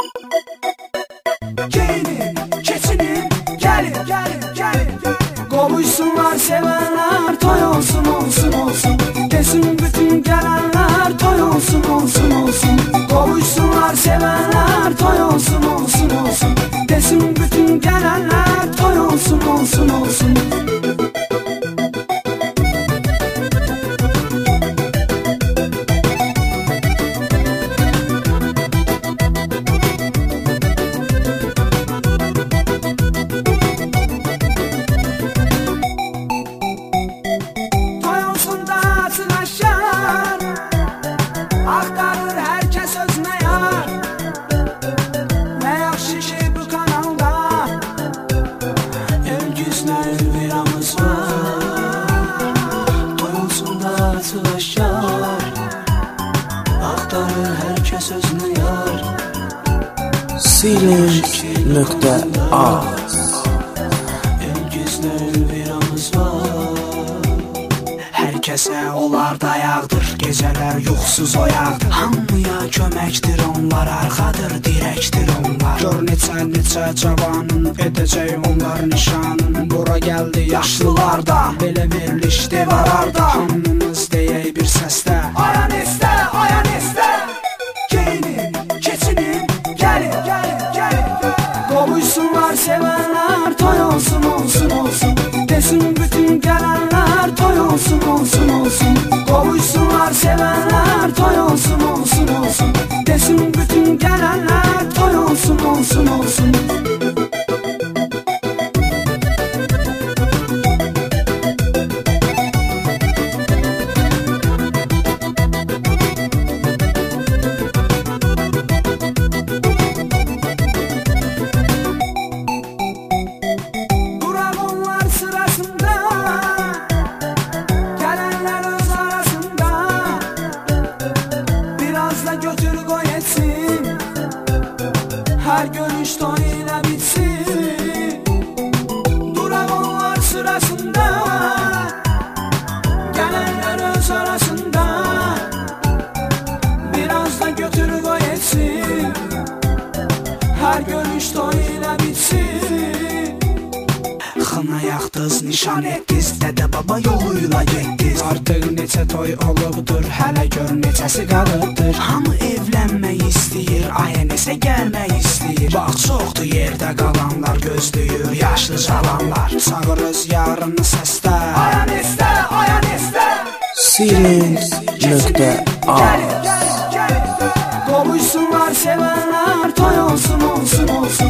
Geyinin, keçinin, gelin, qovuşsunlar sevenler, toy olsun, olsun, olsun. Desin bütün gelenler, toy olsun, olsun, olsun. Qovuşsunlar sevenler, toy olsun, olsun, olsun. Desin bütün gelenler, toy olsun, olsun, olsun. Axtarır hər kəs özünə yar. Nə yaxşı ki bu kanalda Ülgüzlə Elviramız var. Toy olsun da açılaşar. Axtarır hər kəs özünə yar. Siling.az Ülgüzlə Elviramız var. Hər kəsə onlar dayaqdır, gecələr yuxsuz oyaqdır. Hamıya köməkdir onlar, arxadır, dirəkdir onlar. Gör neçə cavanın edəcək onlar nişanın. Bura gəldi yaşlılardan, belə verilişdi vararda. Hamımız deyək bir səsdə, ayan istə, ayan istə. Geyinin, keçinin, gəlin, qovuşsunlar sevənlər, toy olsun, olsun, olsun. Desin bütün gələnlər, toy olsun, olsun, olsun. Qovuşsunlar sevənlər, toy olsun, olsun, olsun. Desin bütün gələnlər, toy olsun, olsun, olsun. Götür qoy etsin, hər görüş toy ilə bitsin. Duraq onlar sırasında, gələnlər öz arasında. Biraz da götür qoy etsin, hər görüş toy ilə bitsin. Xına yaxdız, nişan etdiz, dədə baba yoluyla getdiz. Artıq neçə toy olubdur, hələ gör neçəsi qalıbdır. Hamı evlənmək istəyir, aya nesə gəlmək istəyir. Bax çoxdur yerdə qalanlar, gözləyir yaşlı cavanlar. Çağırız yarını səsdə, ayan istə, ayan istə. Siling.az Qovuşsunlar sevənlər, toy olsun, olsun, olsun.